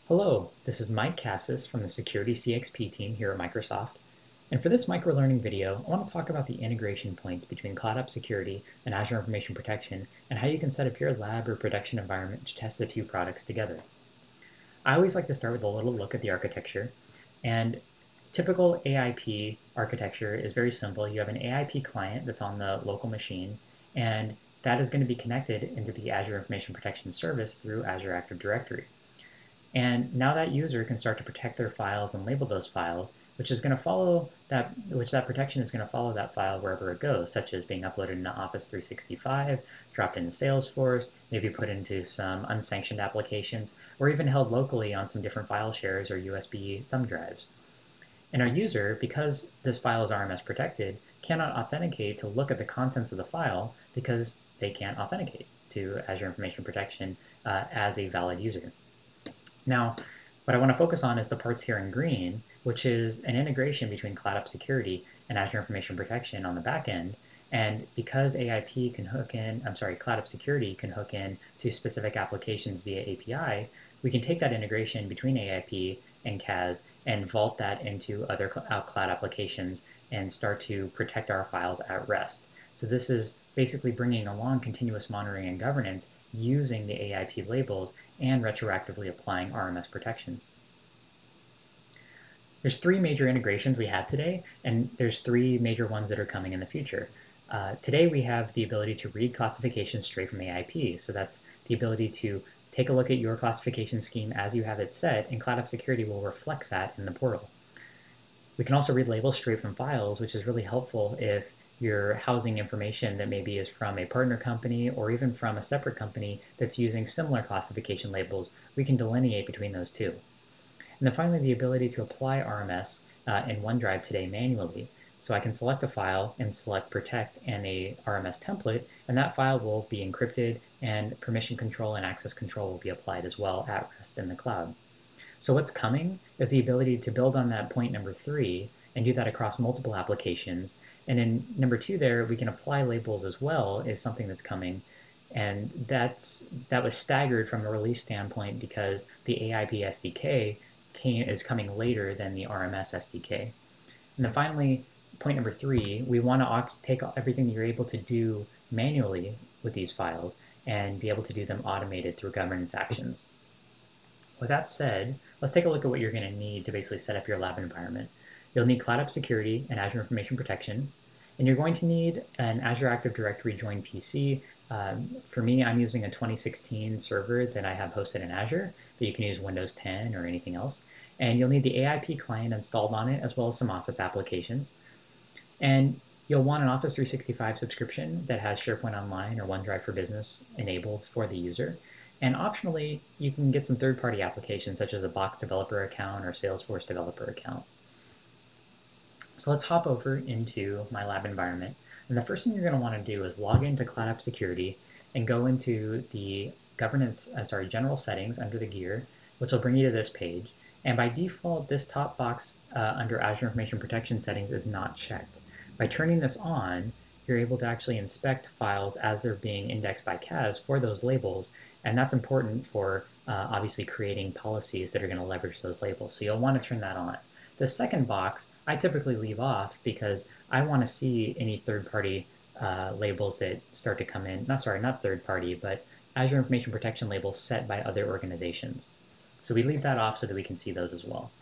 Hello, this is Mike Cassis from the Security CXP team here at Microsoft. And for this microlearning video, I want to talk about the integration points between CloudApp Security and Azure Information Protection and how you can set up your lab or production environment to test the two products together. I always like to start with a little look at the architecture. And typical AIP architecture is very simple. You have an AIP client that's on the local machine, and that is going to be connected into the Azure Information Protection service through Azure Active Directory. And now that user can start to protect their files and label those files, which that protection is going to follow that file wherever it goes, such as being uploaded into Office 365, dropped into Salesforce, maybe put into some unsanctioned applications, or even held locally on some different file shares or USB thumb drives. And our user, because this file is RMS protected, cannot authenticate to look at the contents of the file because they can't authenticate to Azure Information Protection as a valid user. Now, what I want to focus on is the parts here in green, which is an integration between CloudApp Security and Azure Information Protection on the back end. And because AIP can hook in, CloudApp Security can hook in to specific applications via API, we can take that integration between AIP and CAS and vault that into other cloud applications and start to protect our files at rest. So this is basically bringing along continuous monitoring and governance using the AIP labels and retroactively applying RMS protection. There's three major integrations we have today, and there's three major ones that are coming in the future. Today we have the ability to read classifications straight from AIP. So that's the ability to take a look at your classification scheme as you have it set, and CloudApp Security will reflect that in the portal. We can also read labels straight from files, which is really helpful if you're housing information that maybe is from a partner company or even from a separate company that's using similar classification labels. We can delineate between those two. And then finally, the ability to apply RMS in OneDrive today manually. So I can select a file and select protect and a RMS template, and that file will be encrypted and permission control and access control will be applied as well at rest in the cloud. So what's coming is the ability to build on that point number 3 and do that across multiple applications. And in number 2 there, we can apply labels as well is something that's coming. And that was staggered from a release standpoint because the AIP SDK is coming later than the RMS SDK. And then finally, point number 3, we want to take everything that you're able to do manually with these files and be able to do them automated through governance actions. With that said, let's take a look at what you're going to need to basically set up your lab environment. You'll need CloudApp Security and Azure Information Protection, and you're going to need an Azure Active Directory joined PC. For me, I'm using a 2016 server that I have hosted in Azure, but you can use Windows 10 or anything else. And you'll need the AIP client installed on it, as well as some Office applications. And you'll want an Office 365 subscription that has SharePoint Online or OneDrive for Business enabled for the user. And optionally, you can get some third-party applications such as a Box developer account or Salesforce developer account. So let's hop over into my lab environment. And the first thing you're going to want to do is log into CloudApp Security and go into the general settings under the gear, which will bring you to this page. And by default, this top box under Azure Information Protection settings is not checked. By turning this on, you're able to actually inspect files as they're being indexed by CAS for those labels. And that's important for obviously creating policies that are going to leverage those labels. So you'll want to turn that on. The second box, I typically leave off because I want to see any third-party labels that start to come in. Not third-party, but Azure Information Protection labels set by other organizations. So we leave that off so that we can see those as well.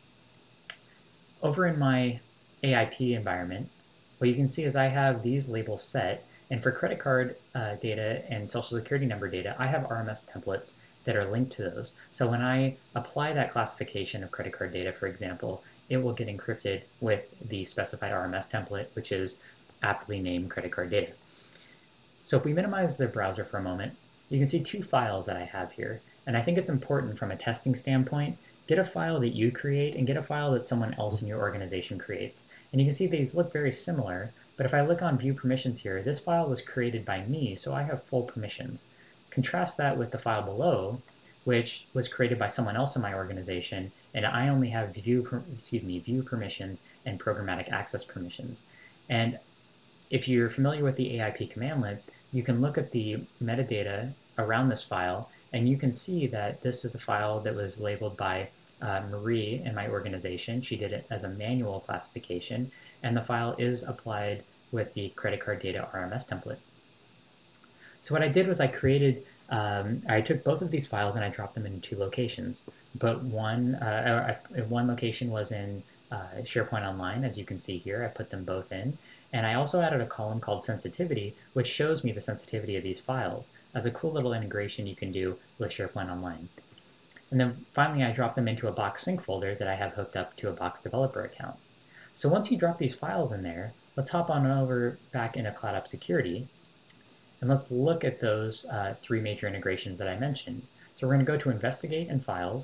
Over in my AIP environment, what you can see is I have these labels set. And for credit card data and social security number data, I have RMS templates that are linked to those. So when I apply that classification of credit card data, for example, it will get encrypted with the specified RMS template, which is aptly named credit card data. So if we minimize the browser for a moment, you can see two files that I have here. And I think it's important from a testing standpoint, get a file that you create and get a file that someone else in your organization creates. And you can see these look very similar, but if I look on view permissions here, this file was created by me, so I have full permissions. Contrast that with the file below, which was created by someone else in my organization, and I only have view permissions and programmatic access permissions. And if you're familiar with the AIP commandlets, you can look at the metadata around this file And you can see that this is a file that was labeled by Marie in my organization. She did it as a manual classification, and the file is applied with the credit card data RMS template. So what I did was I took both of these files and I dropped them in two locations. But one location was in SharePoint Online, as you can see here. I put them both in. And I also added a column called sensitivity, which shows me the sensitivity of these files as a cool little integration you can do with SharePoint Online. And then finally, I dropped them into a Box Sync folder that I have hooked up to a Box Developer account. So once you drop these files in there, let's hop on over back into CloudApp Security. And let's look at those three major integrations that I mentioned. So we're going to go to Investigate and Files.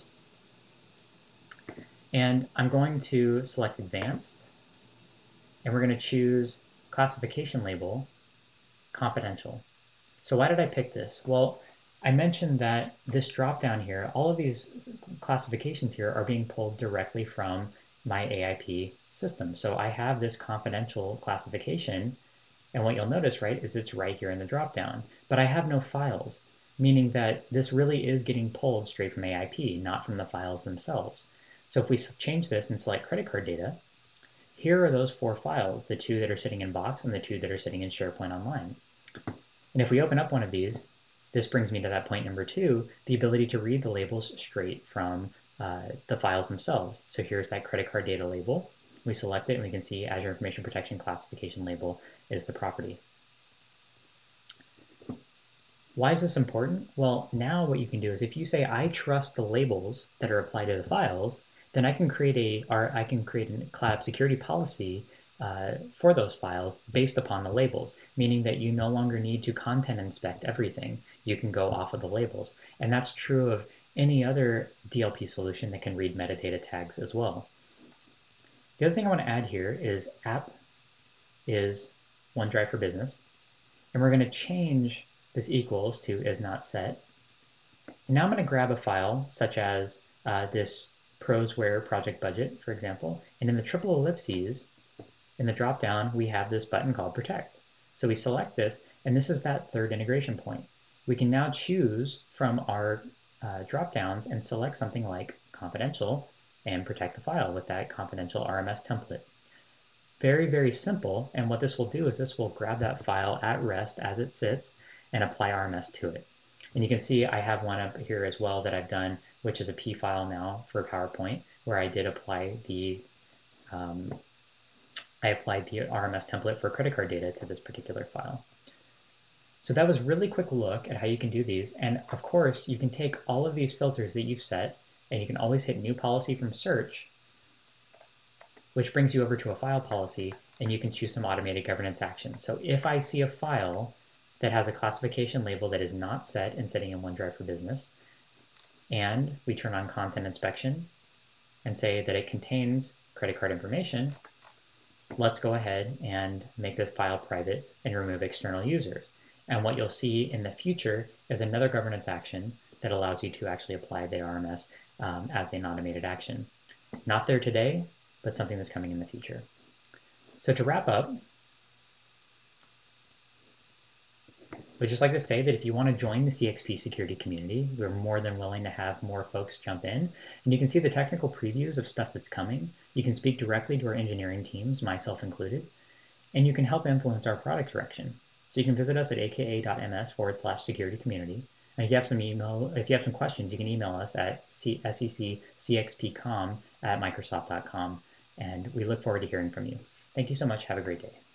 And I'm going to select Advanced. And we're going to choose Classification Label, Confidential. So why did I pick this? Well, I mentioned that this dropdown here, all of these classifications here are being pulled directly from my AIP system. So I have this confidential classification. And what you'll notice, right, is it's right here in the dropdown. But I have no files, meaning that this really is getting pulled straight from AIP, not from the files themselves. So if we change this and select credit card data, here are those four files, the two that are sitting in Box and the two that are sitting in SharePoint Online. And if we open up one of these, this brings me to that point number 2, the ability to read the labels straight from the files themselves. So here's that credit card data label. We select it and we can see Azure Information Protection Classification Label is the property. Why is this important? Well, now what you can do is if you say, I trust the labels that are applied to the files, then I can create a CloudApp security policy for those files based upon the labels, meaning that you no longer need to content inspect everything. You can go off of the labels. And that's true of any other DLP solution that can read metadata tags as well. The other thing I want to add here is app is OneDrive for Business. And we're going to change this equals to is not set. And now I'm going to grab a file such as this Prosware project budget, for example. And in the triple ellipses, in the dropdown, we have this button called Protect. So we select this, and this is that third integration point. We can now choose from our dropdowns and select something like confidential and protect the file with that confidential RMS template. Very, very simple. And what this will do is this will grab that file at rest as it sits and apply RMS to it. And you can see I have one up here as well that I've done, which is a P file now for PowerPoint, where I did apply the RMS template for credit card data to this particular file. So that was a really quick look at how you can do these. And of course, you can take all of these filters that you've set, and you can always hit New Policy from Search, which brings you over to a file policy, and you can choose some automated governance action. So if I see a file that has a classification label that is not set and sitting in OneDrive for Business, and we turn on content inspection and say that it contains credit card information, let's go ahead and make this file private and remove external users. And what you'll see in the future is another governance action that allows you to actually apply the RMS as an automated action. Not there today, but something that's coming in the future. So to wrap up, I'd just like to say that if you want to join the CXP security community, we're more than willing to have more folks jump in. And you can see the technical previews of stuff that's coming. You can speak directly to our engineering teams, myself included, and you can help influence our product direction. So you can visit us at aka.ms/security community. And if you have some questions, you can email us at seccxpcom@microsoft.com. And we look forward to hearing from you. Thank you so much. Have a great day.